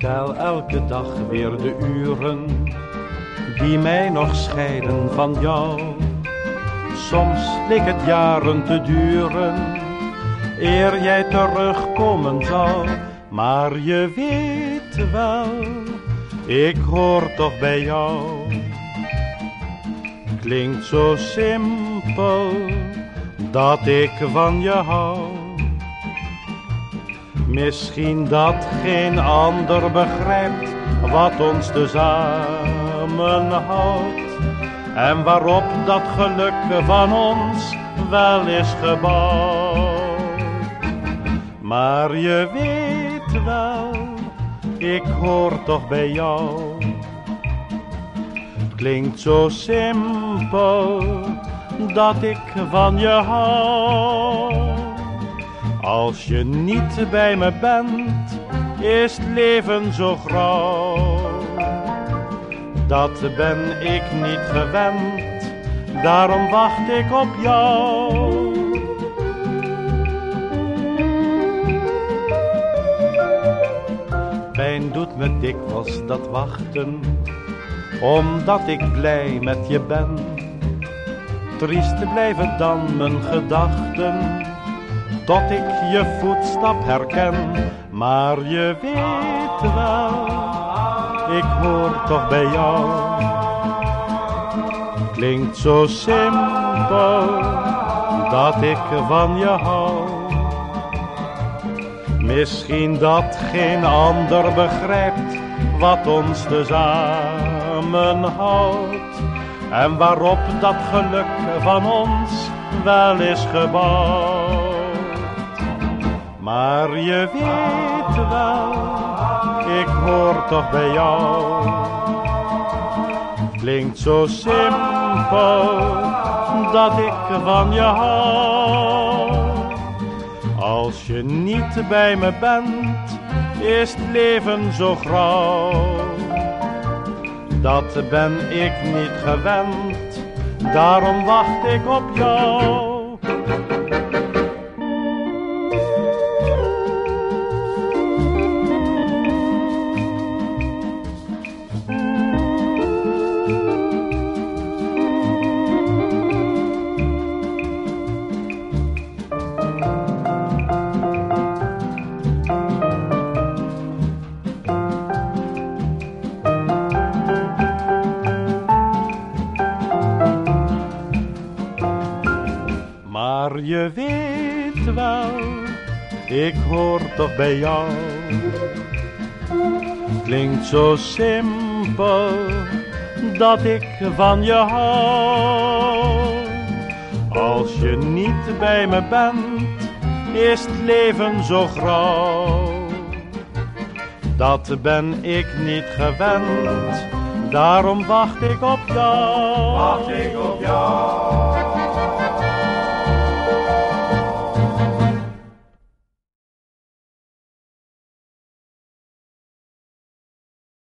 tel elke dag weer de uren die mij nog scheiden van jou. Soms leek het jaren te duren eer jij terugkomen zou. Maar je weet wel, ik hoor toch bij jou. Klinkt zo simpel dat ik van je hou. Misschien dat geen ander begrijpt wat ons tezamen houdt. En waarop dat geluk van ons wel is gebouwd. Maar je weet wel, ik hoor toch bij jou. Klinkt zo simpel dat ik van je hou. Als je niet bij me bent, is het leven zo grauw. Dat ben ik niet gewend, daarom wacht ik op jou. Pijn doet me dikwijls dat wachten, omdat ik blij met je ben. Triest blijven dan mijn gedachten, tot ik je voetstap herken. Maar je weet wel, ik hoor toch bij jou. Klinkt zo simpel dat ik van je hou. Misschien dat geen ander begrijpt wat ons tezamen houdt. En waarop dat geluk van ons wel is gebouwd. Maar je weet wel, ik hoor toch bij jou. Klinkt zo simpel dat ik van je hou. Als je niet bij me bent, is het leven zo grauw. Dat ben ik niet gewend, daarom wacht ik op jou. Maar je weet wel, ik hoor toch bij jou. Klinkt zo simpel dat ik van je hou. Als je niet bij me bent, is het leven zo grauw. Dat ben ik niet gewend, daarom wacht ik op jou. Wacht ik op jou.